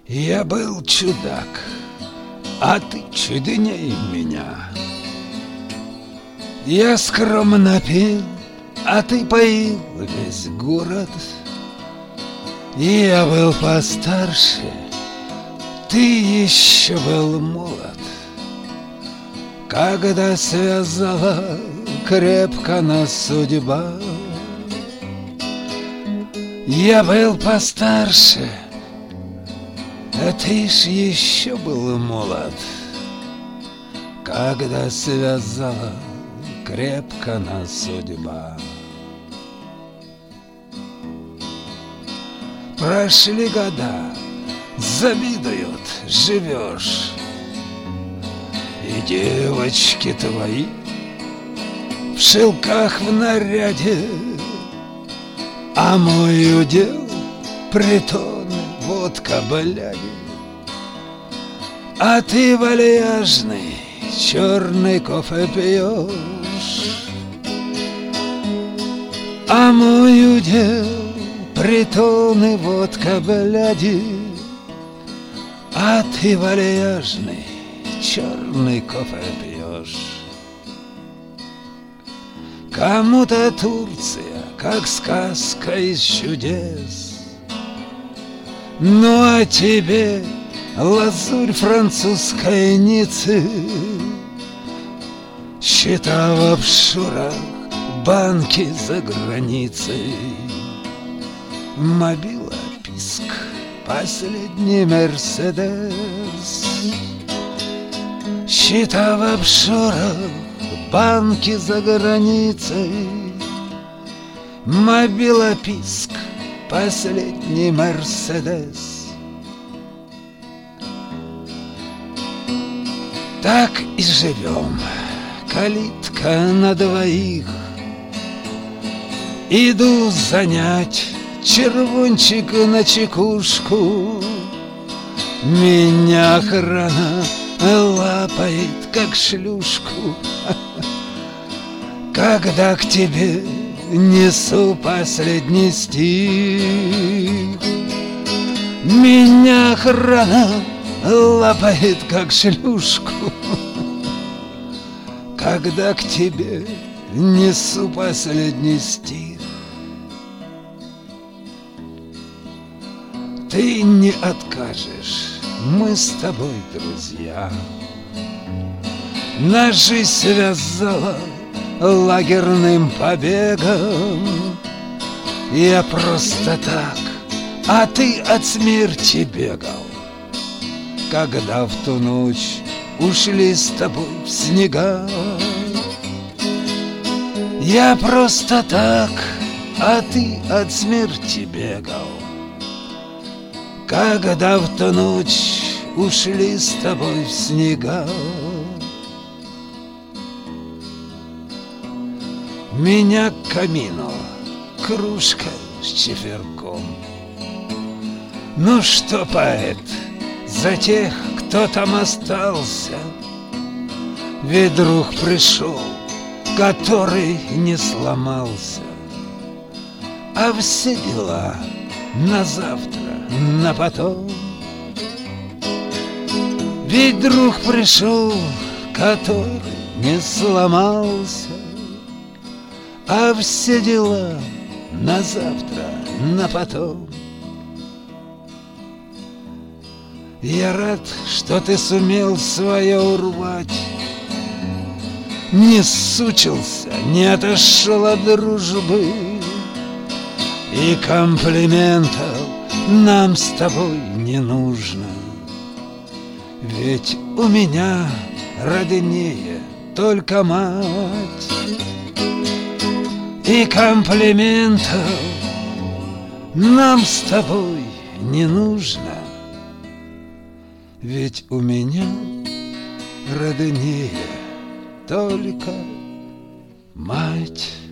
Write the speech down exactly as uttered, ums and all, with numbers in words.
Я был чудак, а ты чудней меня. Я скромно пил, а ты поил весь город. Я был постарше, ты еще был молод. Когда связала крепко нас судьба, я был постарше, а ты ж еще был молод. Когда связала крепко нас судьба. Прошли года, завидуют, живешь, и девочки твои в шелках в наряде, а мой удел притоны, водка, бляди. А ты вальяжный черный кофе пьешь, а мой удел притоны, водка, бляди. А ты вальяжный черный кофе пьешь. Кому-то Турция, как сказка из чудес, ну а тебе лазурь французской Ниццы, счета в офшорах, банки за границей, мобила, писк, последний Мерседес. Счета в офшорах, банки за границей, мобила, писк, последний Мерседес. Так и живем, калитка на двоих. Иду занять червончик на чекушку, меня охрана лапает, как шлюшку. Когда к тебе несу последний стих, меня охрана лапает, как шлюшку. Когда к тебе несу последний стих, ты не откажешь, мы с тобой друзья. Нас жизнь связала лагерным побегом. Я просто так, а ты от смерти бегал. Когда в ту ночь ушли с тобой в снега, я просто так, а ты от смерти бегал. Когда в ту ночь ушли с тобой в снега, меня к камину кружка с чеферком. Ну что, поэт, за тех, кто там остался, ведь друг пришел, который не сломался. А все дела на завтра, на потом. Ведь друг пришел, который не сломался. А все дела на завтра, на потом. Я рад, что ты сумел свое урвать, не сучился, не отошел от дружбы, и комплиментов нам с тобой не нужно. Ведь у меня роднее только мать, и комплиментов нам с тобой не нужно. Ведь у меня роднее только мать.